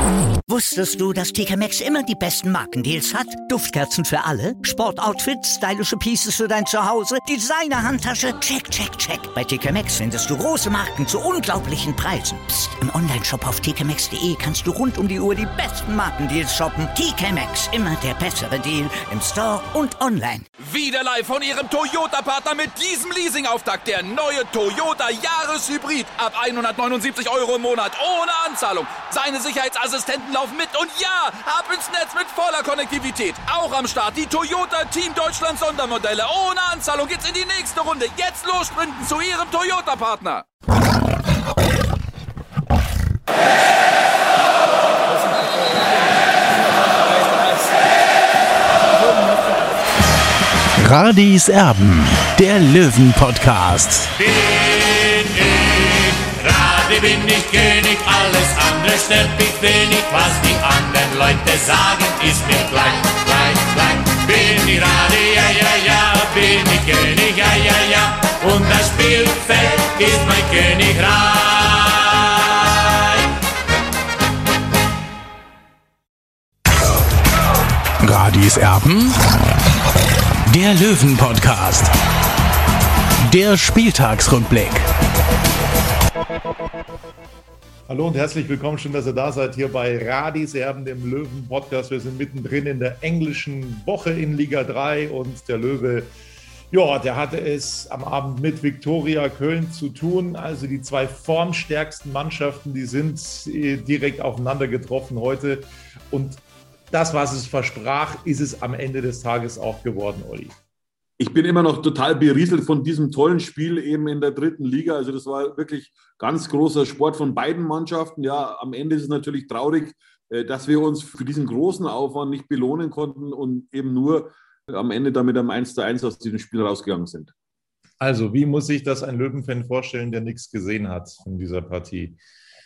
Wusstest du, dass TK Maxx immer die besten Markendeals hat? Duftkerzen für alle, Sportoutfits, stylische Pieces für dein Zuhause, Designer-Handtasche, check, check, check. Bei TK Maxx findest du große Marken zu unglaublichen Preisen. Psst. Im Onlineshop auf tkmaxx.de kannst du rund um die Uhr die besten Markendeals shoppen. TK Maxx, immer der bessere Deal im Store und online. Wieder live von ihrem Toyota-Partner mit diesem Leasing-Auftakt. Der neue Toyota Jahreshybrid. Ab 179 € im Monat. Ohne Anzahlung. Seine Sicherheitsassistenten laufen mit. Und ja, ab ins Netz mit voller Konnektivität. Auch am Start die Toyota Team Deutschland Sondermodelle. Ohne Anzahlung geht's in die nächste Runde. Jetzt los sprinten zu ihrem Toyota-Partner. Radis Erben, der Löwen-Podcast. Bin ich König, alles andere stört mich wenig. Was die anderen Leute sagen, ist mir gleich. Bin ich Rade, ja, bin ich König, ja. Und das Spielfeld ist mein Königreich. Radis Erben, der Löwen-Podcast. Der Spieltagsrückblick. Hallo und herzlich willkommen, schön, dass ihr da seid, hier bei Radis Erben, dem Löwen-Podcast. Wir sind mittendrin in der englischen Woche in Liga 3 und der Löwe, ja, der hatte es am Abend mit Viktoria Köln zu tun. Also die zwei formstärksten Mannschaften, die sind direkt aufeinander getroffen heute. Und das, was es versprach, ist es am Ende des Tages auch geworden, Olli. Ich bin immer noch total berieselt von diesem tollen Spiel eben in der dritten Liga. Also das war wirklich ganz großer Sport von beiden Mannschaften. Ja, am Ende ist es natürlich traurig, dass wir uns für diesen großen Aufwand nicht belohnen konnten und eben nur am Ende damit am 1:1 aus diesem Spiel rausgegangen sind. Also, wie muss sich das ein Löwenfan vorstellen, der nichts gesehen hat von dieser Partie?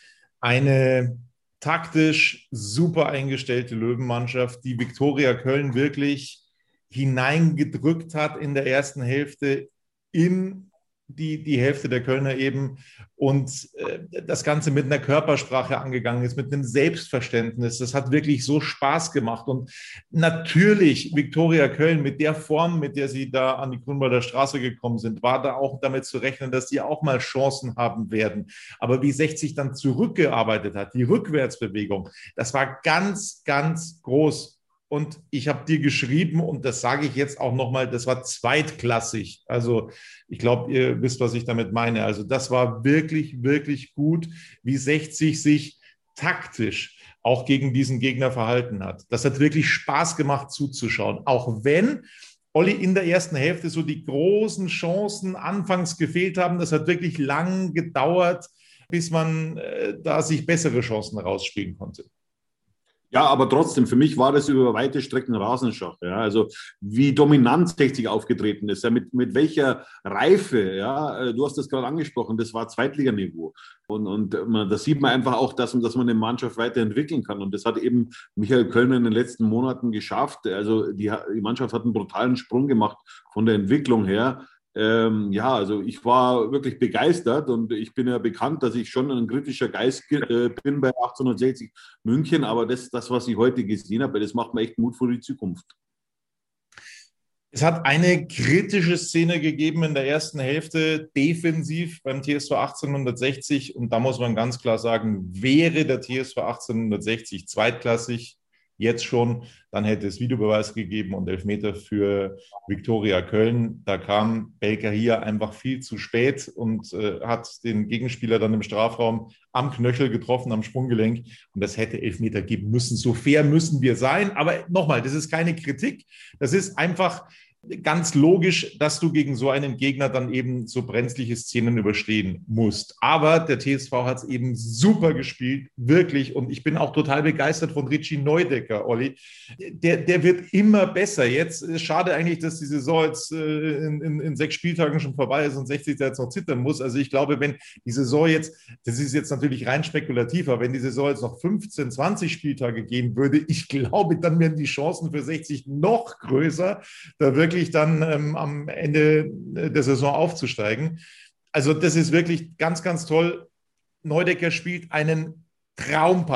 Eine taktisch super eingestellte Löwenmannschaft, die Viktoria Köln wirklich hineingedrückt hat in der ersten Hälfte in die Hälfte der Kölner eben und das Ganze mit einer Körpersprache angegangen ist, mit einem Selbstverständnis. Das hat wirklich so Spaß gemacht und natürlich Viktoria Köln mit der Form, mit der sie da an die Grünwalder Straße gekommen sind, war da auch damit zu rechnen, dass sie auch mal Chancen haben werden. Aber wie 60 dann zurückgearbeitet hat, die Rückwärtsbewegung, das war ganz, ganz groß. Und ich habe dir geschrieben, und das sage ich jetzt auch nochmal, das war zweitklassig. Also ich glaube, ihr wisst, was ich damit meine. Also das war wirklich, wirklich gut, wie 60 sich taktisch auch gegen diesen Gegner verhalten hat. Das hat wirklich Spaß gemacht zuzuschauen. Auch wenn, Olli, in der ersten Hälfte so die großen Chancen anfangs gefehlt haben. Das hat wirklich lang gedauert, bis man da sich bessere Chancen rausspielen konnte. Ja, aber trotzdem, für mich war das über weite Strecken Rasenschach. Ja? Also wie dominant 60 aufgetreten ist, ja? mit welcher Reife, ja? Du hast das gerade angesprochen, das war Zweitliganiveau. Und da sieht man einfach auch, dass man eine Mannschaft weiterentwickeln kann. Und das hat eben Michael Kölner in den letzten Monaten geschafft. Also die Mannschaft hat einen brutalen Sprung gemacht von der Entwicklung her. Ja, also ich war wirklich begeistert und ich bin ja bekannt, dass ich schon ein kritischer Geist bin bei 1860 München, aber das, was ich heute gesehen habe, das macht mir echt Mut für die Zukunft. Es hat eine kritische Szene gegeben in der ersten Hälfte, defensiv beim TSV 1860 und da muss man ganz klar sagen, wäre der TSV 1860 zweitklassig, jetzt schon, dann hätte es Videobeweis gegeben und Elfmeter für Viktoria Köln. Da kam Belka hier einfach viel zu spät und hat den Gegenspieler dann im Strafraum am Knöchel getroffen, am Sprunggelenk. Und das hätte Elfmeter geben müssen. So fair müssen wir sein. Aber nochmal, das ist keine Kritik. Das ist einfach ganz logisch, dass du gegen so einen Gegner dann eben so brenzliche Szenen überstehen musst. Aber der TSV hat es eben super gespielt, wirklich. Und ich bin auch total begeistert von Richie Neudecker, Olli. Der wird immer besser. Jetzt ist schade eigentlich, dass die Saison jetzt in 6 Spieltagen schon vorbei ist und 60 jetzt noch zittern muss. Also ich glaube, wenn die Saison jetzt, das ist jetzt natürlich rein spekulativ, aber wenn die Saison jetzt noch 15, 20 Spieltage gehen würde, ich glaube, dann wären die Chancen für 60 noch größer, da wirklich dann am Ende der Saison aufzusteigen. Also das ist wirklich ganz, ganz toll. Neudecker spielt einen Traumpass.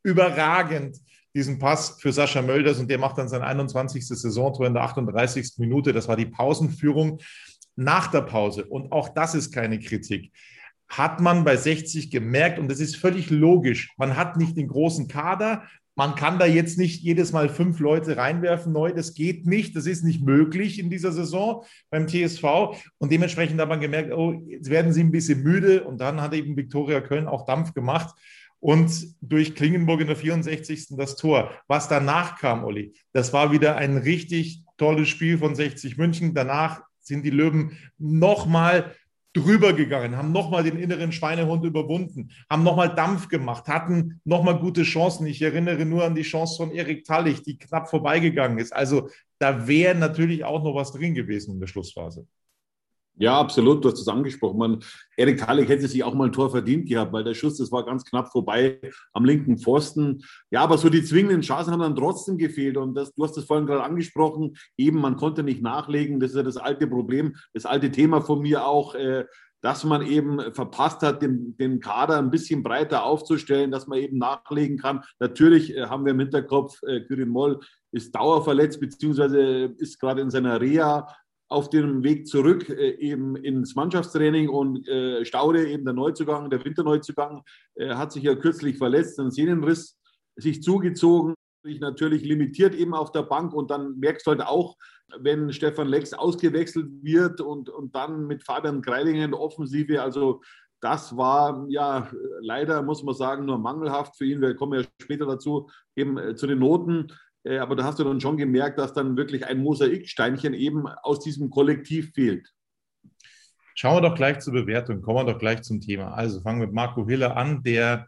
überragend diesen Pass für Sascha Mölders und der macht dann sein 21. Saisontor in der 38. Minute. Das war die Pausenführung. Nach der Pause, und auch das ist keine Kritik, hat man bei 60 gemerkt, und das ist völlig logisch, man hat nicht den großen Kader, man kann da jetzt nicht jedes Mal 5 Leute reinwerfen neu, das geht nicht, das ist nicht möglich in dieser Saison beim TSV, und dementsprechend hat man gemerkt, oh, jetzt werden sie ein bisschen müde, und dann hat eben Viktoria Köln auch Dampf gemacht und durch Klingenburg in der 64. das Tor. Was danach kam, Olli, das war wieder ein richtig tolles Spiel von 60 München. Danach sind die Löwen nochmal drüber gegangen, haben nochmal den inneren Schweinehund überwunden, haben nochmal Dampf gemacht, hatten nochmal gute Chancen. Ich erinnere nur an die Chance von Erik Tallich, die knapp vorbeigegangen ist. Also da wäre natürlich auch noch was drin gewesen in der Schlussphase. Ja, absolut, du hast es angesprochen. Erik Tallich hätte sich auch mal ein Tor verdient gehabt, weil der Schuss, das war ganz knapp vorbei am linken Pfosten. Ja, aber so die zwingenden Chancen haben dann trotzdem gefehlt. Und du hast es vorhin gerade angesprochen, eben man konnte nicht nachlegen. Das ist ja das alte Problem, das alte Thema von mir auch, dass man eben verpasst hat, den Kader ein bisschen breiter aufzustellen, dass man eben nachlegen kann. Natürlich haben wir im Hinterkopf, Kyrin Moll ist dauerverletzt, beziehungsweise ist gerade in seiner Reha auf dem Weg zurück eben ins Mannschaftstraining, und Staude, eben der Neuzugang, der Winterneuzugang, hat sich ja kürzlich verletzt, einen Sehnenriss sich zugezogen, sich natürlich limitiert eben auf der Bank, und dann merkst du halt auch, wenn Stefan Lex ausgewechselt wird und dann mit Fabian Greilinger in der Offensive, also das war ja leider, muss man sagen, nur mangelhaft für ihn. Wir kommen ja später dazu, eben zu den Noten. Aber da hast du dann schon gemerkt, dass dann wirklich ein Mosaiksteinchen eben aus diesem Kollektiv fehlt. Schauen wir doch gleich zur Bewertung, kommen wir doch gleich zum Thema. Also fangen wir mit Marco Hiller an, der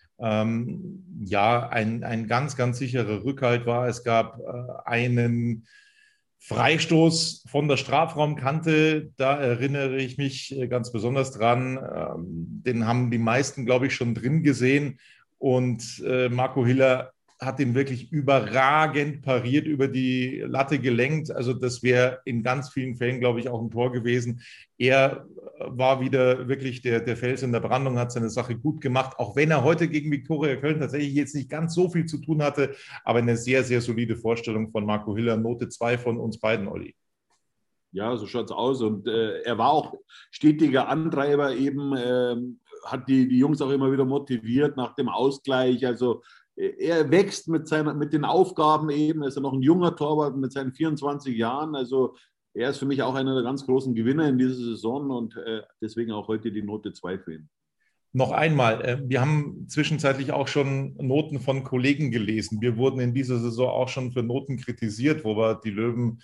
ein ganz, ganz sicherer Rückhalt war. Es gab einen Freistoß von der Strafraumkante, da erinnere ich mich ganz besonders dran. Den haben die meisten, glaube ich, schon drin gesehen. Und Marco Hiller hat ihn wirklich überragend pariert, über die Latte gelenkt. Also das wäre in ganz vielen Fällen, glaube ich, auch ein Tor gewesen. Er war wieder wirklich der Fels in der Brandung, hat seine Sache gut gemacht, auch wenn er heute gegen Viktoria Köln tatsächlich jetzt nicht ganz so viel zu tun hatte, aber eine sehr, sehr solide Vorstellung von Marco Hiller. Note 2 von uns beiden, Olli. Ja, so schaut es aus. Und er war auch stetiger Antreiber eben, hat die Jungs auch immer wieder motiviert nach dem Ausgleich. Also er wächst mit den Aufgaben eben. Er ist ja noch ein junger Torwart mit seinen 24 Jahren. Also er ist für mich auch einer der ganz großen Gewinner in dieser Saison, und deswegen auch heute die Note 2 für ihn. Noch einmal, wir haben zwischenzeitlich auch schon Noten von Kollegen gelesen. Wir wurden in dieser Saison auch schon für Noten kritisiert, wo wir die Löwen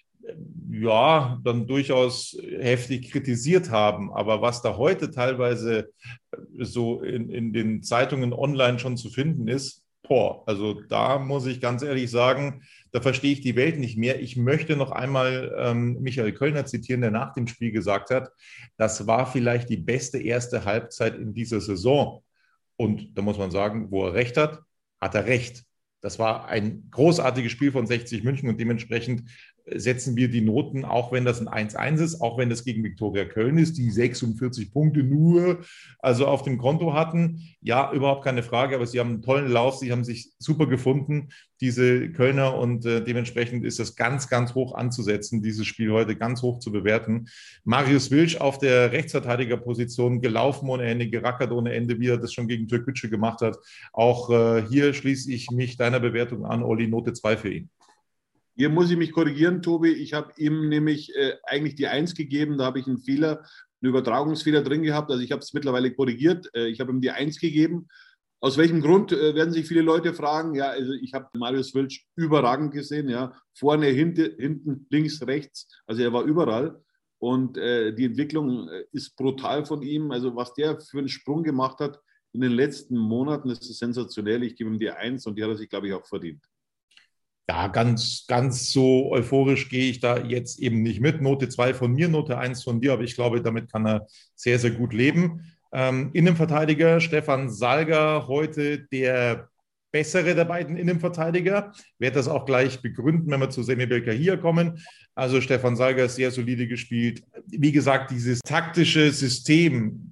ja dann durchaus heftig kritisiert haben. Aber was da heute teilweise so in den Zeitungen online schon zu finden ist, also da muss ich ganz ehrlich sagen, da verstehe ich die Welt nicht mehr. Ich möchte noch einmal Michael Kölner zitieren, der nach dem Spiel gesagt hat, das war vielleicht die beste erste Halbzeit in dieser Saison. Und da muss man sagen, wo er recht hat, hat er recht. Das war ein großartiges Spiel von 60 München, und dementsprechend setzen wir die Noten, auch wenn das ein 1-1 ist, auch wenn das gegen Viktoria Köln ist, die 46 Punkte nur also auf dem Konto hatten. Ja, überhaupt keine Frage, aber sie haben einen tollen Lauf, sie haben sich super gefunden, diese Kölner, und dementsprechend ist das ganz, ganz hoch anzusetzen, dieses Spiel heute ganz hoch zu bewerten. Marius Wilsch auf der Rechtsverteidigerposition, gelaufen ohne Ende, gerackert ohne Ende, wie er das schon gegen Türkgücü gemacht hat. Auch hier schließe ich mich deiner Bewertung an, Olli, Note 2 für ihn. Hier muss ich mich korrigieren, Tobi. Ich habe ihm nämlich eigentlich die 1 gegeben. Da habe ich einen Übertragungsfehler drin gehabt. Also ich habe es mittlerweile korrigiert. Ich habe ihm die 1 gegeben. Aus welchem Grund, werden sich viele Leute fragen. Ja, also ich habe Marius Wilsch überragend gesehen. Ja, vorne, hinten, links, rechts. Also er war überall. Und die Entwicklung ist brutal von ihm. Also was der für einen Sprung gemacht hat in den letzten Monaten, das ist sensationell. Ich gebe ihm die 1, und die hat er sich, glaube ich, auch verdient. Ja, ganz, ganz so euphorisch gehe ich da jetzt eben nicht mit. Note 2 von mir, Note 1 von dir, aber ich glaube, damit kann er sehr, sehr gut leben. Innenverteidiger Stefan Salga, heute der bessere der beiden Innenverteidiger. Ich werde das auch gleich begründen, wenn wir zu Semi Belkahia kommen. Also Stefan Salga ist sehr solide gespielt. Wie gesagt, dieses taktische System,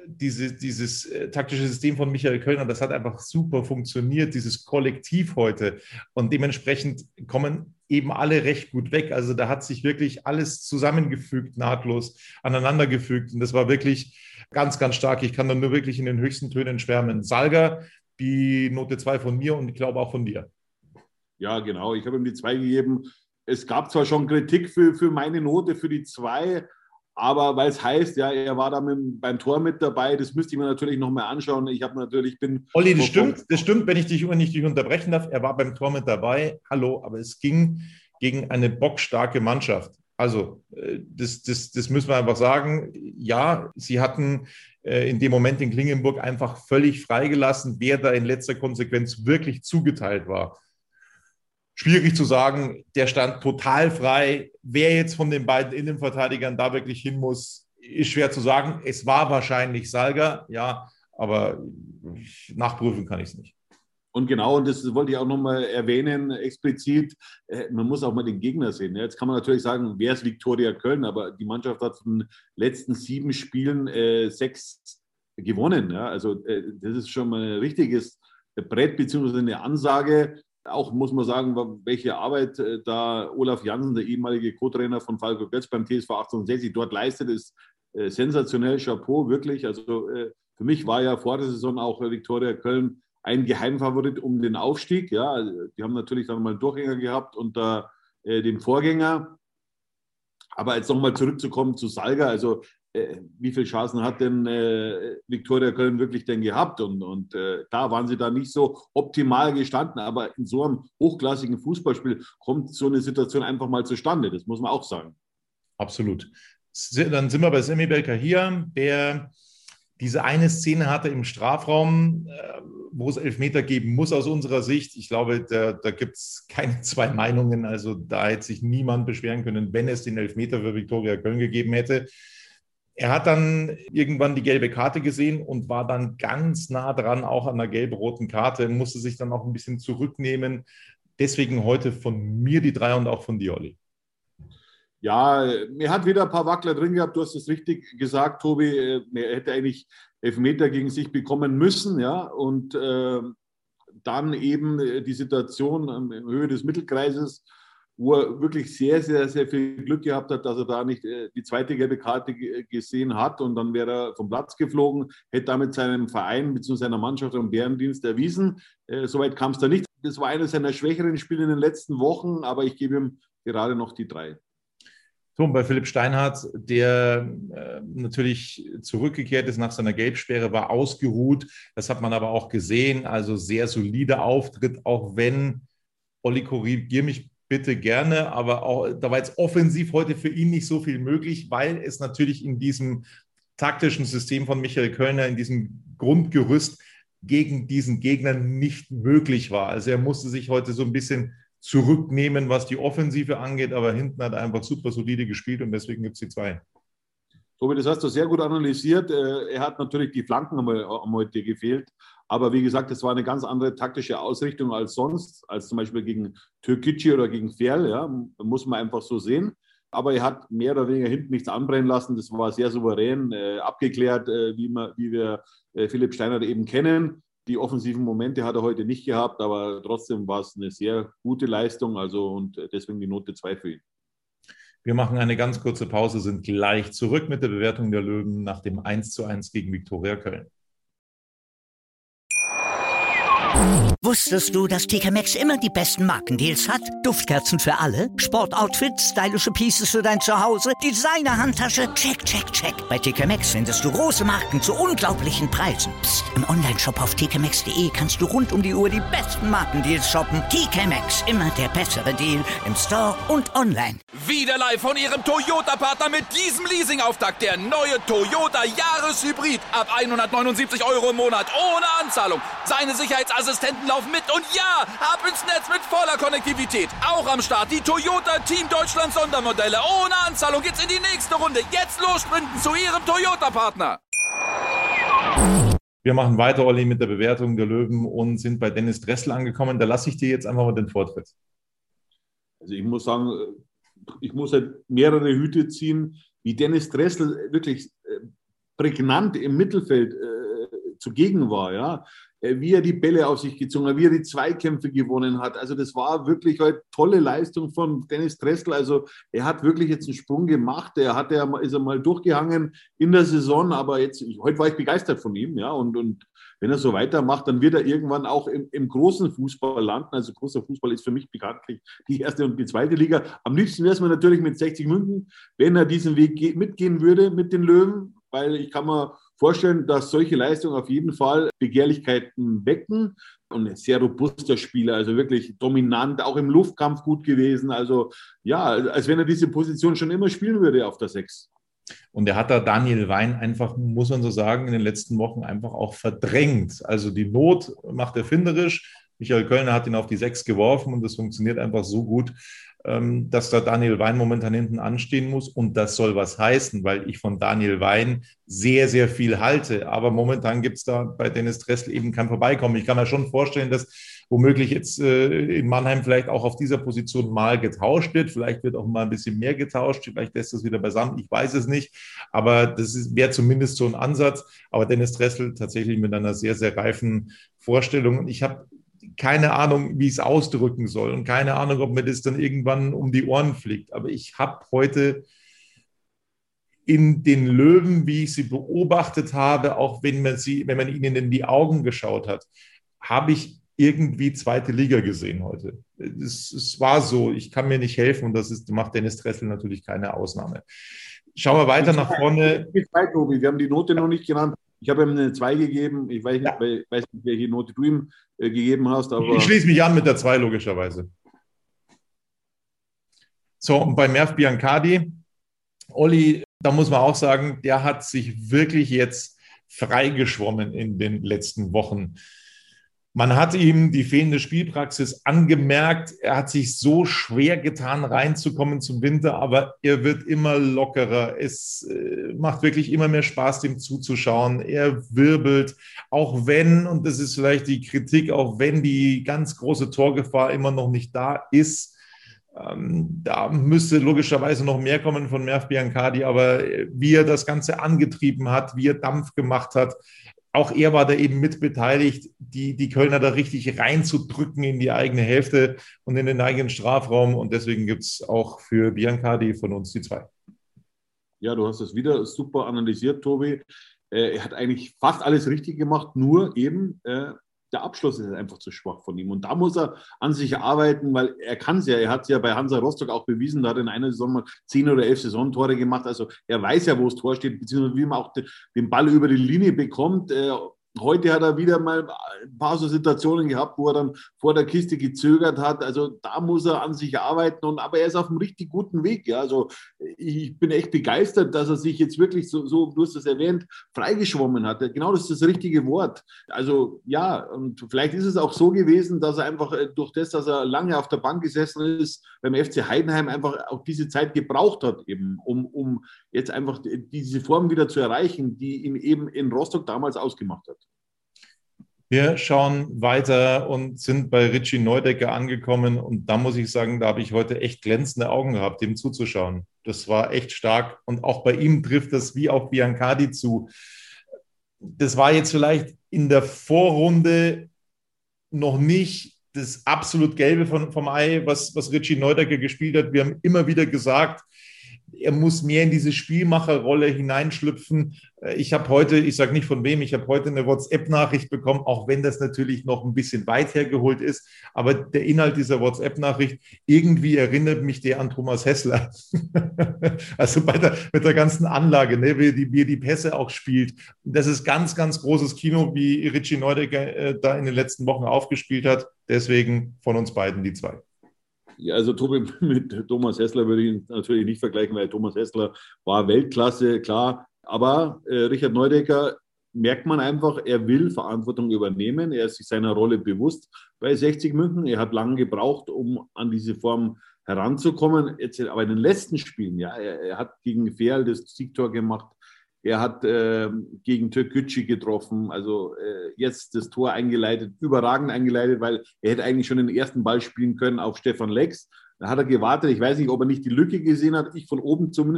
dieses taktische System von Michael Kölner, das hat einfach super funktioniert, dieses Kollektiv heute. Und dementsprechend kommen eben alle recht gut weg. Also da hat sich wirklich alles zusammengefügt, nahtlos aneinandergefügt. Und das war wirklich ganz, ganz stark. Ich kann da nur wirklich in den höchsten Tönen schwärmen. Salga, die Note 2 von mir und ich glaube auch von dir. Ja, genau. Ich habe ihm die 2 gegeben. Es gab zwar schon Kritik für meine Note, für die 2, aber weil es heißt, ja, er war da beim Tor mit dabei, das müsste ich mir natürlich noch mal anschauen. Olli, das stimmt, wenn ich dich nicht unterbrechen darf. Er war beim Tor mit dabei. Hallo, aber es ging gegen eine bockstarke Mannschaft. Also, das müssen wir einfach sagen. Ja, sie hatten in dem Moment in Klingenburg einfach völlig freigelassen, wer da in letzter Konsequenz wirklich zugeteilt war. Schwierig zu sagen, der stand total frei. Wer jetzt von den beiden Innenverteidigern da wirklich hin muss, ist schwer zu sagen. Es war wahrscheinlich Salga, ja, aber nachprüfen kann ich es nicht. Und genau, und das wollte ich auch nochmal erwähnen, explizit, man muss auch mal den Gegner sehen. Jetzt kann man natürlich sagen, wer ist Viktoria Köln, aber die Mannschaft hat von den letzten 7 Spielen 6 gewonnen. Ja? Also das ist schon mal ein richtiges Brett beziehungsweise eine Ansage. Auch muss man sagen, welche Arbeit da Olaf Jansen, der ehemalige Co-Trainer von Falco Götz beim TSV 1860, dort leistet, ist sensationell, Chapeau, wirklich. Also für mich war ja vor der Saison auch Viktoria Köln ein Geheimfavorit um den Aufstieg. Ja, die haben natürlich dann mal einen Durchgänger gehabt unter dem Vorgänger. Aber jetzt nochmal zurückzukommen zu Salga, also wie viele Chancen hat denn Viktoria Köln wirklich denn gehabt? Und da waren sie da nicht so optimal gestanden. Aber in so einem hochklassigen Fußballspiel kommt so eine Situation einfach mal zustande. Das muss man auch sagen. Absolut. Dann sind wir bei Semi Belkahir, der diese eine Szene hatte im Strafraum, wo es Elfmeter geben muss aus unserer Sicht. Ich glaube, da gibt es keine 2 Meinungen. Also da hätte sich niemand beschweren können, wenn es den Elfmeter für Viktoria Köln gegeben hätte. Er hat dann irgendwann die gelbe Karte gesehen und war dann ganz nah dran, auch an der gelb-roten Karte, musste sich dann auch ein bisschen zurücknehmen. Deswegen heute von mir die 3 und auch von dir, Olli. Ja, er hat wieder ein paar Wackler drin gehabt. Du hast es richtig gesagt, Tobi. Er hätte eigentlich Elfmeter gegen sich bekommen müssen. Ja? Und dann eben die Situation in Höhe des Mittelkreises, wo er wirklich sehr, sehr, sehr viel Glück gehabt hat, dass er da nicht die zweite gelbe Karte gesehen hat. Und dann wäre er vom Platz geflogen, hätte damit seinem Verein bzw. seiner Mannschaft einen Bärendienst erwiesen. Soweit kam es da nicht. Das war eines seiner schwächeren Spiele in den letzten Wochen, aber ich gebe ihm gerade noch die 3. So, und bei Philipp Steinhardt, der natürlich zurückgekehrt ist nach seiner Gelbsperre, war ausgeruht. Das hat man aber auch gesehen. Also sehr solider Auftritt, auch wenn, Olli, korrigier mich bitte gerne, aber auch, da war jetzt offensiv heute für ihn nicht so viel möglich, weil es natürlich in diesem taktischen System von Michael Kölner, in diesem Grundgerüst gegen diesen Gegner nicht möglich war. Also er musste sich heute so ein bisschen zurücknehmen, was die Offensive angeht, aber hinten hat er einfach super solide gespielt und deswegen gibt es die 2. Tobi, das hast du sehr gut analysiert. Er hat natürlich die Flanken am heute gefehlt, aber wie gesagt, das war eine ganz andere taktische Ausrichtung als sonst, als zum Beispiel gegen Türkgücü oder gegen Ferl, ja, muss man einfach so sehen. Aber er hat mehr oder weniger hinten nichts anbrennen lassen. Das war sehr souverän, abgeklärt, wie wir Philipp Steinhardt eben kennen. Die offensiven Momente hat er heute nicht gehabt, aber trotzdem war es eine sehr gute Leistung, also und deswegen die Note 2 für ihn. Wir machen eine ganz kurze Pause, sind gleich zurück mit der Bewertung der Löwen nach dem 1:1 gegen Viktoria Köln. Wusstest du, dass TK Maxx immer die besten Markendeals hat? Duftkerzen für alle, Sportoutfits, stylische Pieces für dein Zuhause, Designer-Handtasche, check, check, check. Bei TK Maxx findest du große Marken zu unglaublichen Preisen. Psst. Im Onlineshop auf tkmaxx.de kannst du rund um die Uhr die besten Markendeals shoppen. TK Maxx, immer der bessere Deal im Store und online. Wieder live von Ihrem Toyota-Partner mit diesem Leasing-Auftakt. Der neue Toyota Jahreshybrid. Ab 179 € im Monat. Ohne Anzahlung. Seine Sicherheitsassistenten laufen mit. Und ja, ab ins Netz mit voller Konnektivität. Auch am Start die Toyota Team Deutschland Sondermodelle. Ohne Anzahlung geht's in die nächste Runde. Jetzt los sprinten zu Ihrem Toyota-Partner. Wir machen weiter, Olli, mit der Bewertung der Löwen und sind bei Dennis Dressel angekommen. Da lasse ich dir jetzt einfach mal den Vortritt. Also ich muss sagen, ich muss halt mehrere Hüte ziehen, wie Dennis Dressel wirklich prägnant im Mittelfeld zugegen war, ja, wie er die Bälle auf sich gezogen hat, wie er die Zweikämpfe gewonnen hat. Also das war wirklich eine tolle Leistung von Dennis Dressel. Also er hat wirklich jetzt einen Sprung gemacht. Ist er mal durchgehangen in der Saison, aber heute war ich begeistert von ihm, ja, und wenn er so weitermacht, dann wird er irgendwann auch im großen Fußball landen. Also großer Fußball ist für mich bekanntlich die erste und die zweite Liga. Am liebsten wäre es mir natürlich mit 60 München, wenn er diesen Weg mitgehen würde mit den Löwen, weil ich kann mir vorstellen, dass solche Leistungen auf jeden Fall Begehrlichkeiten wecken. Und ein sehr robuster Spieler, also wirklich dominant, auch im Luftkampf gut gewesen. Also ja, als wenn er diese Position schon immer spielen würde auf der 6. Und er hat da Daniel Wein einfach, muss man so sagen, in den letzten Wochen einfach auch verdrängt. Also die Not macht erfinderisch. Michael Kölner hat ihn auf die 6 geworfen und das funktioniert einfach so gut, dass da Daniel Wein momentan hinten anstehen muss. Und das soll was heißen, weil ich von Daniel Wein sehr, sehr viel halte. Aber momentan gibt es da bei Dennis Dressel eben kein Vorbeikommen. Ich kann mir schon vorstellen, dass womöglich jetzt in Mannheim vielleicht auch auf dieser Position mal getauscht wird. Vielleicht wird auch mal ein bisschen mehr getauscht. Vielleicht lässt das wieder beisammen. Ich weiß es nicht. Aber das wäre zumindest so ein Ansatz. Aber Dennis Dressel tatsächlich mit einer sehr, sehr reifen Vorstellung. Und ich habe keine Ahnung, wie ich es ausdrücken soll und keine Ahnung, ob mir das dann irgendwann um die Ohren fliegt. Aber ich habe heute in den Löwen, wie ich sie beobachtet habe, auch wenn man ihnen in die Augen geschaut hat, habe ich irgendwie zweite Liga gesehen heute. Es war so, ich kann mir nicht helfen und macht Dennis Dressel natürlich keine Ausnahme. Schauen wir weiter nach vorne. Wir haben die Note noch nicht genannt. Ich habe ihm eine 2 gegeben. Ich weiß nicht, welche Note du ihm gegeben hast. Aber ich schließe mich an mit der 2, logischerweise. So, und bei Merv Biancardi, Olli, da muss man auch sagen, der hat sich wirklich jetzt freigeschwommen in den letzten Wochen. Man hat ihm die fehlende Spielpraxis angemerkt. Er hat sich so schwer getan, reinzukommen zum Winter, aber er wird immer lockerer. Es macht wirklich immer mehr Spaß, dem zuzuschauen. Er wirbelt, auch wenn, und das ist vielleicht die Kritik, auch wenn die ganz große Torgefahr immer noch nicht da ist. Da müsste logischerweise noch mehr kommen von Merv Biancardi, aber wie er das Ganze angetrieben hat, wie er Dampf gemacht hat, auch er war da eben mit beteiligt, die Kölner da richtig reinzudrücken in die eigene Hälfte und in den eigenen Strafraum. Und deswegen gibt es auch für Biancardi von uns die 2. Ja, du hast es wieder super analysiert, Tobi. Er hat eigentlich fast alles richtig gemacht, nur eben der Abschluss ist einfach zu schwach von ihm. Und da muss er an sich arbeiten, weil er kann es ja. Er hat es ja bei Hansa Rostock auch bewiesen. Da hat er in einer Saison mal 10 oder 11 Saisontore gemacht. Also er weiß ja, wo das Tor steht, beziehungsweise wie man auch den Ball über die Linie bekommt. Heute hat er wieder mal ein paar so Situationen gehabt, wo er dann vor der Kiste gezögert hat. Also da muss er an sich arbeiten. Aber er ist auf einem richtig guten Weg. Ja. Also ich bin echt begeistert, dass er sich jetzt wirklich so, du hast es erwähnt, freigeschwommen hat. Genau, das ist das richtige Wort. Also ja, und vielleicht ist es auch so gewesen, dass er einfach durch das, dass er lange auf der Bank gesessen ist, beim FC Heidenheim einfach auch diese Zeit gebraucht hat, eben, um jetzt einfach diese Form wieder zu erreichen, die ihn eben in Rostock damals ausgemacht hat. Wir schauen weiter und sind bei Richie Neudecker angekommen. Und da muss ich sagen, da habe ich heute echt glänzende Augen gehabt, dem zuzuschauen. Das war echt stark. Und auch bei ihm trifft das wie auf Biancardi zu. Das war jetzt vielleicht in der Vorrunde noch nicht das absolut Gelbe vom Ei, was Richie Neudecker gespielt hat. Wir haben immer wieder gesagt, er muss mehr in diese Spielmacherrolle hineinschlüpfen. Ich habe heute, ich sage nicht von wem, ich habe heute eine WhatsApp-Nachricht bekommen, auch wenn das natürlich noch ein bisschen weit hergeholt ist. Aber der Inhalt dieser WhatsApp-Nachricht, irgendwie erinnert mich der an Thomas Hässler. Also mit der ganzen Anlage, ne, wie er die Pässe auch spielt. Das ist ganz, ganz großes Kino, wie Richie Neudecker da in den letzten Wochen aufgespielt hat. Deswegen von uns beiden die 2. Ja, also Tobi, mit Thomas Hässler würde ich ihn natürlich nicht vergleichen, weil Thomas Hässler war Weltklasse, klar. Aber Richard Neudecker merkt man einfach, er will Verantwortung übernehmen. Er ist sich seiner Rolle bewusst bei 60 München. Er hat lange gebraucht, um an diese Form heranzukommen. Jetzt, aber in den letzten Spielen, ja, er hat gegen Ferl das Siegtor gemacht. Er hat gegen Türkgücü getroffen, also jetzt das Tor eingeleitet, überragend eingeleitet, weil er hätte eigentlich schon den ersten Ball spielen können auf Stefan Lex. Da hat er gewartet. Ich weiß nicht, ob er nicht die Lücke gesehen hat. Ich von oben zumindest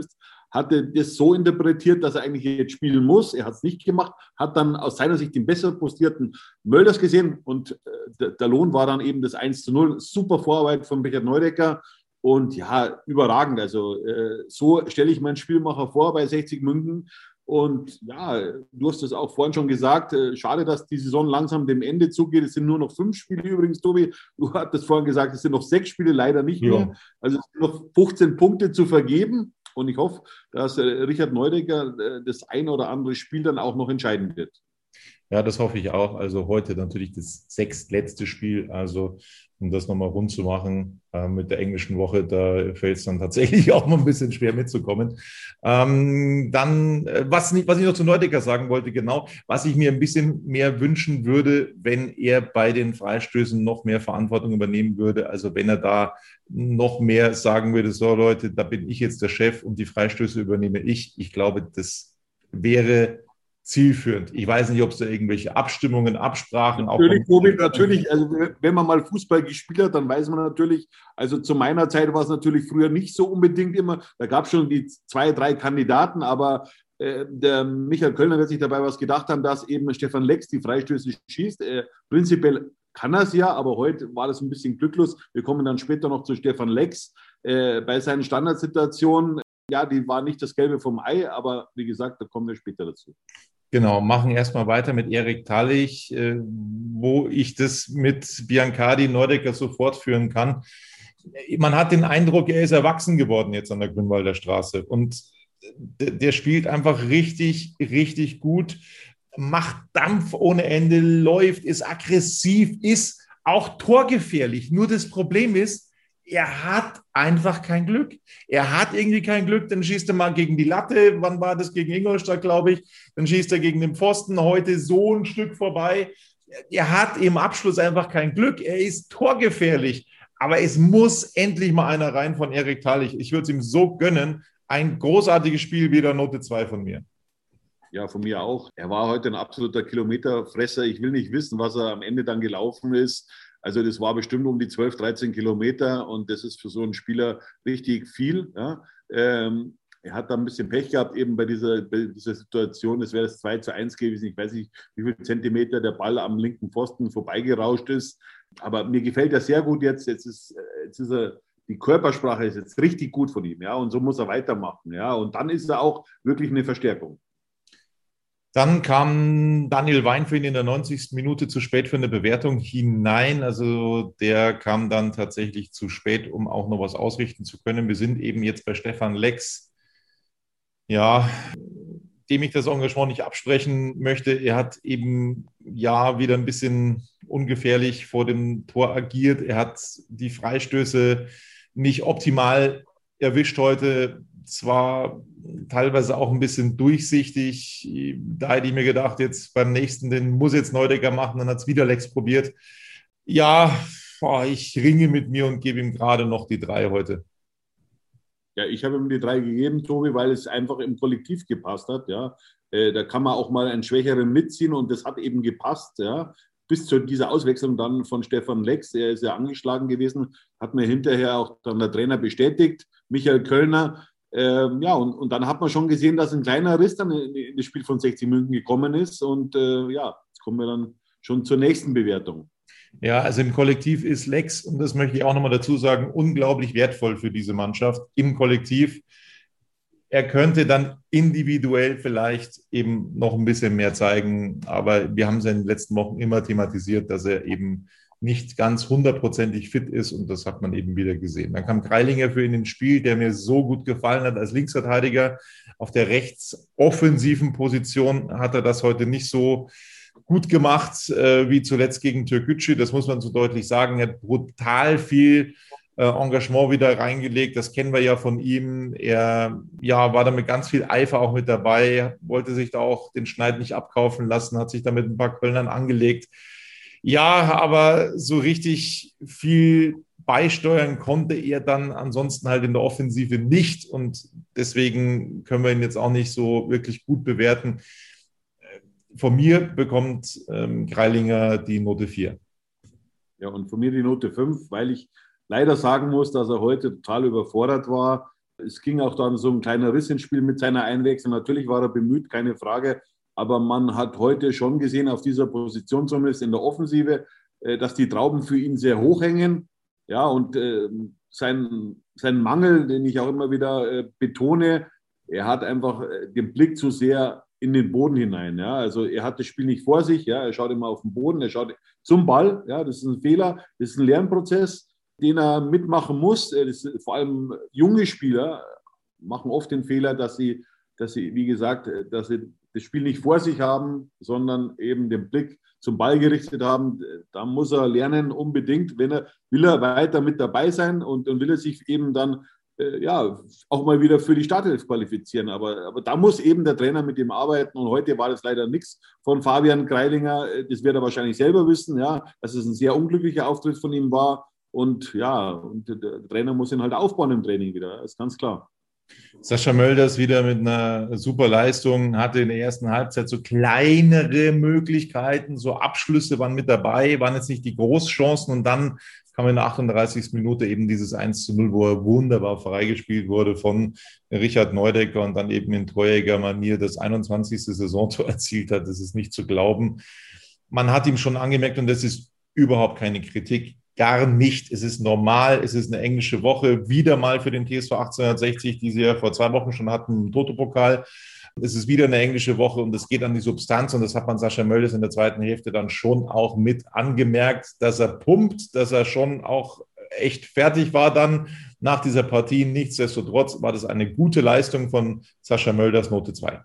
hatte das so interpretiert, dass er eigentlich jetzt spielen muss. Er hat es nicht gemacht, hat dann aus seiner Sicht den besser postierten Mölders gesehen und der Lohn war dann eben das 1:0. Super Vorarbeit von Richard Neudecker und ja, überragend. Also so stelle ich meinen Spielmacher vor bei 60 München. Und ja, du hast es auch vorhin schon gesagt, schade, dass die Saison langsam dem Ende zugeht. Es sind nur noch 5 Spiele übrigens, Tobi. Du hattest vorhin gesagt, es sind noch 6 Spiele, leider nicht mehr. Also es sind noch 15 Punkte zu vergeben. Und ich hoffe, dass Richard Neudecker das ein oder andere Spiel dann auch noch entscheiden wird. Ja, das hoffe ich auch. Also heute natürlich das 6. letzte Spiel. Also um das nochmal rund zu machen mit der englischen Woche, da fällt es dann tatsächlich auch mal ein bisschen schwer mitzukommen. Dann, was ich noch zu Neudecker sagen wollte, genau, was ich mir ein bisschen mehr wünschen würde, wenn er bei den Freistößen noch mehr Verantwortung übernehmen würde. Also wenn er da noch mehr sagen würde, so Leute, da bin ich jetzt der Chef und die Freistöße übernehme ich. Ich glaube, das wäre zielführend. Ich weiß nicht, ob es da irgendwelche Abstimmungen, Absprachen natürlich, natürlich, also wenn man mal Fußball gespielt hat, dann weiß man natürlich, also zu meiner Zeit war es natürlich früher nicht so unbedingt immer, da gab es schon die 2, 3 Kandidaten, aber der Michael Kölner wird sich dabei was gedacht haben, dass eben Stefan Lex die Freistöße schießt. Prinzipiell kann er es ja, aber heute war das ein bisschen glücklos. Wir kommen dann später noch zu Stefan Lex. Bei seinen Standardsituationen, ja, die war nicht das Gelbe vom Ei, aber wie gesagt, da kommen wir später dazu. Genau, machen erstmal weiter mit Erik Tallich, wo ich das mit Biancardi Neudecker so fortführen kann. Man hat den Eindruck, er ist erwachsen geworden jetzt an der Grünwalder Straße und der spielt einfach richtig, richtig gut, macht Dampf ohne Ende, läuft, ist aggressiv, ist auch torgefährlich. Nur das Problem ist, er hat einfach kein Glück. Er hat irgendwie kein Glück, dann schießt er mal gegen die Latte. Wann war das? Gegen Ingolstadt, glaube ich. Dann schießt er gegen den Pfosten, heute so ein Stück vorbei. Er hat im Abschluss einfach kein Glück. Er ist torgefährlich. Aber es muss endlich mal einer rein von Erik Tallich. Ich würde es ihm so gönnen. Ein großartiges Spiel, wieder Note 2 von mir. Ja, von mir auch. Er war heute ein absoluter Kilometerfresser. Ich will nicht wissen, was er am Ende dann gelaufen ist. Also das war bestimmt um die 12, 13 Kilometer und das ist für so einen Spieler richtig viel. Ja. Er hat da ein bisschen Pech gehabt eben bei dieser Situation. Es wäre das 2:1 gewesen. Ich weiß nicht, wie viele Zentimeter der Ball am linken Pfosten vorbeigerauscht ist. Aber mir gefällt er sehr gut jetzt. Jetzt ist er, die Körpersprache ist jetzt richtig gut von ihm. Ja, und so muss er weitermachen. Ja, und dann ist er auch wirklich eine Verstärkung. Dann kam Daniel Weinfried in der 90. Minute zu spät für eine Bewertung hinein. Also der kam dann tatsächlich zu spät, um auch noch was ausrichten zu können. Wir sind eben jetzt bei Stefan Lex, ja, dem ich das Engagement nicht absprechen möchte. Er hat eben ja wieder ein bisschen ungefährlich vor dem Tor agiert. Er hat die Freistöße nicht optimal erwischt heute. Zwar teilweise auch ein bisschen durchsichtig. Da hätte ich mir gedacht, jetzt beim nächsten, den muss jetzt Neudecker machen, dann hat es wieder Lex probiert. Ja, ich ringe mit mir und gebe ihm gerade noch die 3 heute. Ja, ich habe ihm die 3 gegeben, Tobi, weil es einfach im Kollektiv gepasst hat. Ja. Da kann man auch mal einen Schwächeren mitziehen und das hat eben gepasst. Ja. Bis zu dieser Auswechslung dann von Stefan Lex, er ist ja angeschlagen gewesen, hat mir hinterher auch dann der Trainer bestätigt, Michael Kölner. Ja, und dann hat man schon gesehen, dass ein kleiner Riss dann in das Spiel von 60 München gekommen ist. Und ja, jetzt kommen wir dann schon zur nächsten Bewertung. Ja, also im Kollektiv ist Lex, und das möchte ich auch nochmal dazu sagen, unglaublich wertvoll für diese Mannschaft im Kollektiv. Er könnte dann individuell vielleicht eben noch ein bisschen mehr zeigen, aber wir haben es in den letzten Wochen immer thematisiert, dass er eben nicht ganz 100%ig fit ist und das hat man eben wieder gesehen. Dann kam Greilinger für ihn ins Spiel, der mir so gut gefallen hat als Linksverteidiger. Auf der rechtsoffensiven Position hat er das heute nicht so gut gemacht wie zuletzt gegen Türkgücü. Das muss man so deutlich sagen. Er hat brutal viel Engagement wieder reingelegt. Das kennen wir ja von ihm. Er war da mit ganz viel Eifer auch mit dabei, wollte sich da auch den Schneid nicht abkaufen lassen, hat sich da mit ein paar Kölnern angelegt. Ja, aber so richtig viel beisteuern konnte er dann ansonsten halt in der Offensive nicht und deswegen können wir ihn jetzt auch nicht so wirklich gut bewerten. Von mir bekommt Greilinger die Note 4. Ja, und von mir die Note 5, weil ich leider sagen muss, dass er heute total überfordert war. Es ging auch dann so ein kleiner Riss ins Spiel mit seiner Einwechslung. Natürlich war er bemüht, keine Frage. Aber man hat heute schon gesehen, auf dieser Position zumindest in der Offensive, dass die Trauben für ihn sehr hoch hängen. Ja, und sein Mangel, den ich auch immer wieder betone, er hat einfach den Blick zu sehr in den Boden hinein. Ja? Also er hat das Spiel nicht vor sich, ja? Er schaut immer auf den Boden, er schaut zum Ball. Ja? Das ist ein Fehler, das ist ein Lernprozess, den er mitmachen muss. Vor allem junge Spieler machen oft den Fehler, dass sie, wie gesagt, dass sie das Spiel nicht vor sich haben, sondern eben den Blick zum Ball gerichtet haben. Da muss er lernen unbedingt, will er weiter mit dabei sein und will er sich eben dann auch mal wieder für die Startelf qualifizieren. Aber da muss eben der Trainer mit ihm arbeiten. Und heute war das leider nichts von Fabian Greilinger. Das wird er wahrscheinlich selber wissen, ja, dass es ein sehr unglücklicher Auftritt von ihm war. Und der Trainer muss ihn halt aufbauen im Training wieder. Das ist ganz klar. Sascha Mölders wieder mit einer super Leistung, hatte in der ersten Halbzeit so kleinere Möglichkeiten, so Abschlüsse waren mit dabei, waren jetzt nicht die Großchancen und dann kam in der 38. Minute eben dieses 1:0, wo er wunderbar freigespielt wurde von Richard Neudecker und dann eben in Torjäger-Manier das 21. Saisontor erzielt hat. Das ist nicht zu glauben. Man hat ihm schon angemerkt, und das ist überhaupt keine Kritik, gar nicht. Es ist normal, es ist eine englische Woche, wieder mal für den TSV 1860, die sie ja vor 2 Wochen schon hatten im Toto-Pokal. Es ist wieder eine englische Woche und es geht an die Substanz und das hat man Sascha Mölders in der zweiten Hälfte dann schon auch mit angemerkt, dass er pumpt, dass er schon auch echt fertig war dann nach dieser Partie. Nichtsdestotrotz war das eine gute Leistung von Sascha Mölders, Note 2.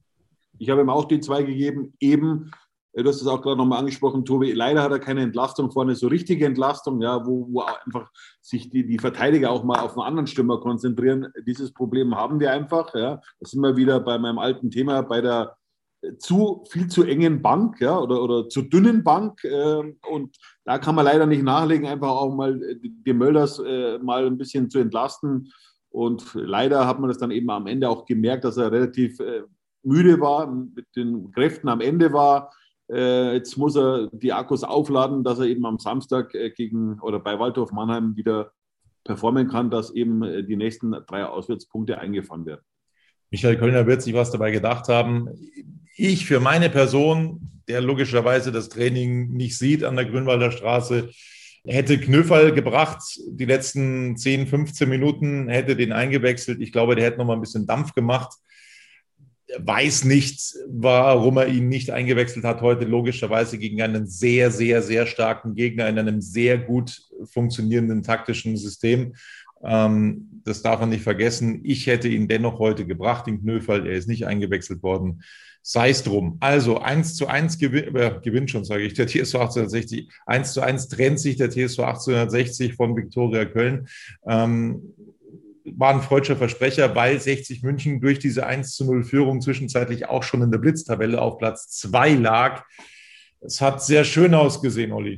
Ich habe ihm auch die 2 gegeben, eben. Du hast es auch gerade nochmal angesprochen, Tobi. Leider hat er keine Entlastung vorne, so richtige Entlastung, ja, wo einfach sich die Verteidiger auch mal auf einen anderen Stürmer konzentrieren. Dieses Problem haben wir einfach. Ja. Das sind wir wieder bei meinem alten Thema, bei der viel zu engen Bank, ja, oder zu dünnen Bank. Und da kann man leider nicht nachlegen, einfach auch mal den Mölders mal ein bisschen zu entlasten. Und leider hat man das dann eben am Ende auch gemerkt, dass er relativ müde war, mit den Kräften am Ende war. Jetzt muss er die Akkus aufladen, dass er eben am Samstag bei Waldhof Mannheim wieder performen kann, dass eben die nächsten 3 Auswärtspunkte eingefahren werden. Michael Kölner wird sich was dabei gedacht haben. Ich für meine Person, der logischerweise das Training nicht sieht an der Grünwalder Straße, hätte Knöferl gebracht, die letzten 10, 15 Minuten, hätte den eingewechselt. Ich glaube, der hätte noch mal ein bisschen Dampf gemacht. Weiß nicht, warum er ihn nicht eingewechselt hat heute, logischerweise gegen einen sehr, sehr, sehr starken Gegner in einem sehr gut funktionierenden taktischen System. Das darf man nicht vergessen. Ich hätte ihn dennoch heute gebracht, den Knöferl. Er ist nicht eingewechselt worden. Sei es drum. Also 1:1 gewinnt schon, sage ich, der TSV 1860. 1:1 trennt sich der TSV 1860 von Viktoria Köln. War ein freudscher Versprecher, weil 60 München durch diese 1:0-Führung zwischenzeitlich auch schon in der Blitztabelle auf Platz 2 lag. Es hat sehr schön ausgesehen, Olli.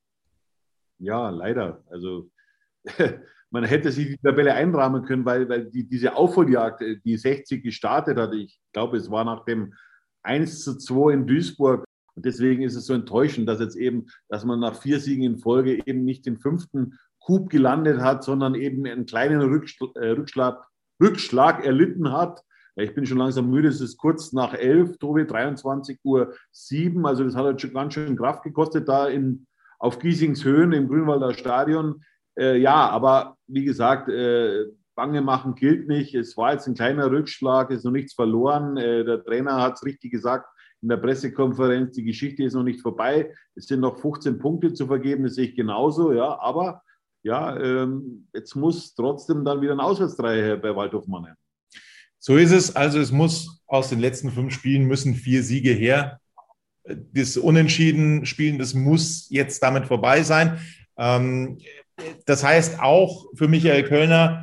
Ja, leider. Also man hätte sich die Tabelle einrahmen können, weil diese Aufholjagd, die 60 gestartet hat, ich glaube, es war nach dem 1:2 in Duisburg. Und deswegen ist es so enttäuschend, dass man nach 4 Siegen in Folge eben nicht den 5. Coup gelandet hat, sondern eben einen kleinen Rückschlag erlitten hat. Ich bin schon langsam müde, es ist kurz nach 11, Tobi, 23:07 Uhr. Also das hat halt schon ganz schön Kraft gekostet da auf Giesings Höhen im Grünwalder Stadion. Aber wie gesagt, Bange machen gilt nicht. Es war jetzt ein kleiner Rückschlag, es ist noch nichts verloren. Der Trainer hat es richtig gesagt in der Pressekonferenz, die Geschichte ist noch nicht vorbei. Es sind noch 15 Punkte zu vergeben, das sehe ich genauso. Ja, aber jetzt muss trotzdem dann wieder ein Auswärtstreier her bei Waldhof Mannheim. So ist es. Also es muss aus den letzten 5 Spielen müssen 4 Siege her. Das Unentschieden-Spielen, das muss jetzt damit vorbei sein. Das heißt auch für Michael Kölner,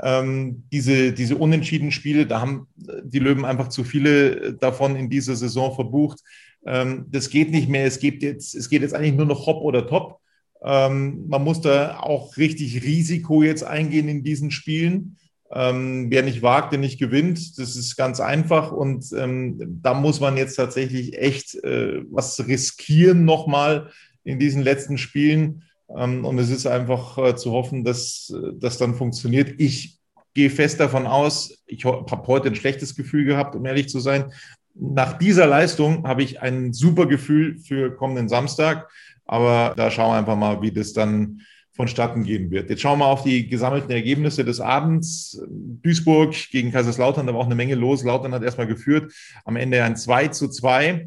diese Unentschieden-Spiele, da haben die Löwen einfach zu viele davon in dieser Saison verbucht. Das geht nicht mehr. Es geht jetzt eigentlich nur noch hopp oder top. Man muss da auch richtig Risiko jetzt eingehen in diesen Spielen. Wer nicht wagt, der nicht gewinnt. Das ist ganz einfach. Und da muss man jetzt tatsächlich echt was riskieren nochmal in diesen letzten Spielen. Und es ist einfach zu hoffen, dass das dann funktioniert. Ich gehe fest davon aus, ich habe heute ein schlechtes Gefühl gehabt, um ehrlich zu sein. Nach dieser Leistung habe ich ein super Gefühl für kommenden Samstag, aber da schauen wir einfach mal, wie das dann vonstatten gehen wird. Jetzt schauen wir auf die gesammelten Ergebnisse des Abends. Duisburg gegen Kaiserslautern, da war auch eine Menge los. Lautern hat erstmal geführt, am Ende ein 2:2.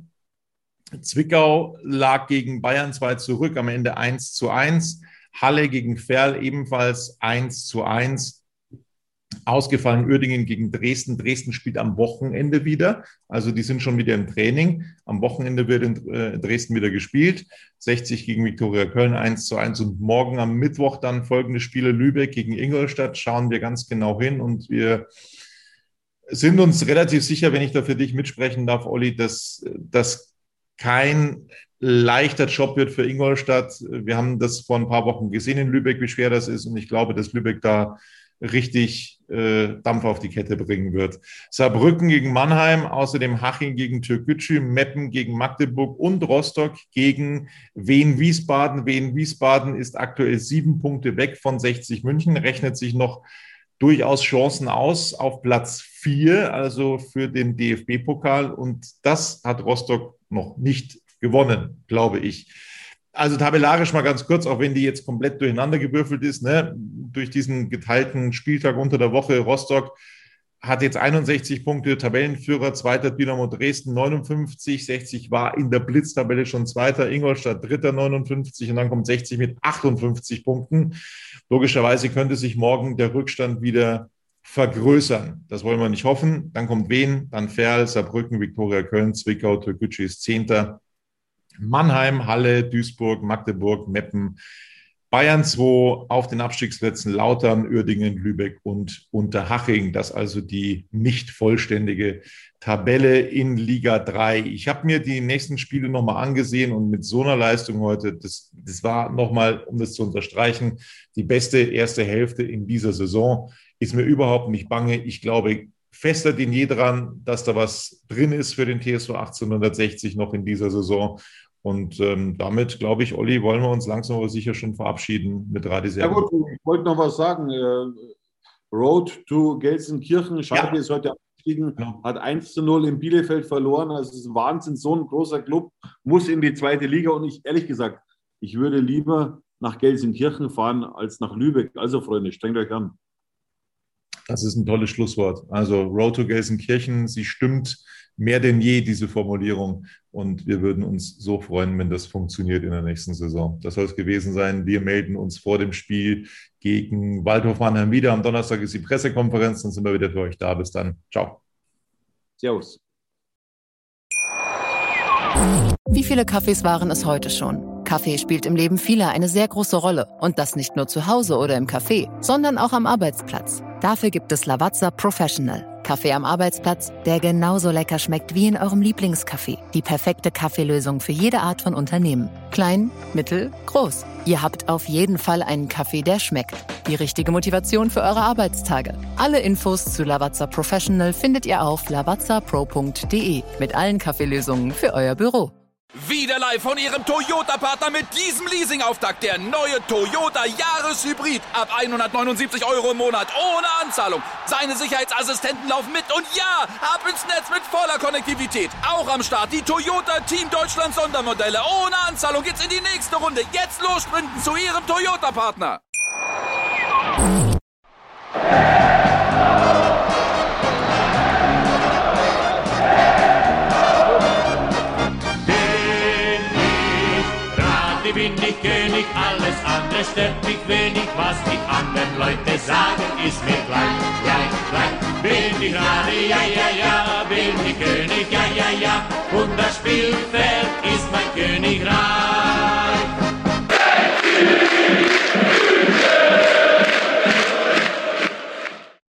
Zwickau lag gegen Bayern 2 zurück, am Ende 1:1. Halle gegen Verl ebenfalls 1:1. Ausgefallen Uerdingen gegen Dresden. Dresden spielt am Wochenende wieder. Also die sind schon wieder im Training. Am Wochenende wird in Dresden wieder gespielt. 60 gegen Viktoria Köln 1:1. Und morgen am Mittwoch dann folgende Spiele: Lübeck gegen Ingolstadt. Schauen wir ganz genau hin. Und wir sind uns relativ sicher, wenn ich da für dich mitsprechen darf, Olli, dass das kein leichter Job wird für Ingolstadt. Wir haben das vor ein paar Wochen gesehen in Lübeck, wie schwer das ist. Und ich glaube, dass Lübeck da richtig Dampf auf die Kette bringen wird. Saarbrücken gegen Mannheim, außerdem Haching gegen Türkgücü, Meppen gegen Magdeburg und Rostock gegen Wien-Wiesbaden. Wien-Wiesbaden ist aktuell 7 Punkte weg von 60 München, rechnet sich noch durchaus Chancen aus auf Platz 4, also für den DFB-Pokal. Und das hat Rostock noch nicht gewonnen, glaube ich. Also tabellarisch mal ganz kurz, auch wenn die jetzt komplett durcheinander gewürfelt ist, ne, durch diesen geteilten Spieltag unter der Woche. Rostock hat jetzt 61 Punkte, Tabellenführer, zweiter Dynamo Dresden 59, 60 war in der Blitztabelle schon zweiter, Ingolstadt dritter 59 und dann kommt 60 mit 58 Punkten. Logischerweise könnte sich morgen der Rückstand wieder vergrößern. Das wollen wir nicht hoffen. Dann kommt Wien, dann Verl, Saarbrücken, Viktoria Köln, Zwickau, Türkgücü ist 10. Mannheim, Halle, Duisburg, Magdeburg, Meppen, Bayern 2 auf den Abstiegsplätzen, Lautern, Uerdingen, Lübeck und Unterhaching. Das also die nicht vollständige Tabelle in Liga 3. Ich habe mir die nächsten Spiele nochmal angesehen und mit so einer Leistung heute, das war nochmal, um das zu unterstreichen, die beste erste Hälfte in dieser Saison. Ist mir überhaupt nicht bange. Ich glaube fester denn je dran, dass da was drin ist für den TSV 1860 noch in dieser Saison. Und damit, glaube ich, Olli, wollen wir uns langsam aber sicher schon verabschieden mit Radis Erben. Ja gut, ich wollte noch was sagen. Road to Gelsenkirchen, Schalke ist heute abgestiegen, hat 1:0 in Bielefeld verloren. Also es ist ein Wahnsinn, so ein großer Club muss in die zweite Liga. Und ich, ehrlich gesagt, ich würde lieber nach Gelsenkirchen fahren als nach Lübeck. Also Freunde, strengt euch an. Das ist ein tolles Schlusswort. Also Road to Gelsenkirchen, sie stimmt mehr denn je, diese Formulierung. Und wir würden uns so freuen, wenn das funktioniert in der nächsten Saison. Das soll es gewesen sein. Wir melden uns vor dem Spiel gegen Waldhof Mannheim wieder. Am Donnerstag ist die Pressekonferenz. Dann sind wir wieder für euch da. Bis dann. Ciao. Servus. Wie viele Kaffees waren es heute schon? Kaffee spielt im Leben vieler eine sehr große Rolle. Und das nicht nur zu Hause oder im Café, sondern auch am Arbeitsplatz. Dafür gibt es Lavazza Professional. Kaffee am Arbeitsplatz, der genauso lecker schmeckt wie in eurem Lieblingscafé. Die perfekte Kaffeelösung für jede Art von Unternehmen. Klein, mittel, groß. Ihr habt auf jeden Fall einen Kaffee, der schmeckt. Die richtige Motivation für eure Arbeitstage. Alle Infos zu Lavazza Professional findet ihr auf lavazzapro.de mit allen Kaffeelösungen für euer Büro. Wieder live von Ihrem Toyota-Partner mit diesem Leasing-Auftakt. Der neue Toyota Jahreshybrid. Ab 179 € im Monat. Ohne Anzahlung. Seine Sicherheitsassistenten laufen mit. Und ja, ab ins Netz mit voller Konnektivität. Auch am Start die Toyota Team Deutschland Sondermodelle. Ohne Anzahlung geht's in die nächste Runde. Jetzt los sprinten zu Ihrem Toyota-Partner. Bin ich König, alles andere stört mich wenig. Was die anderen Leute sagen, ist mir gleich. Bin ich Rade, ja, bin ich König, ja. Und das Spielfeld ist mein Königreich.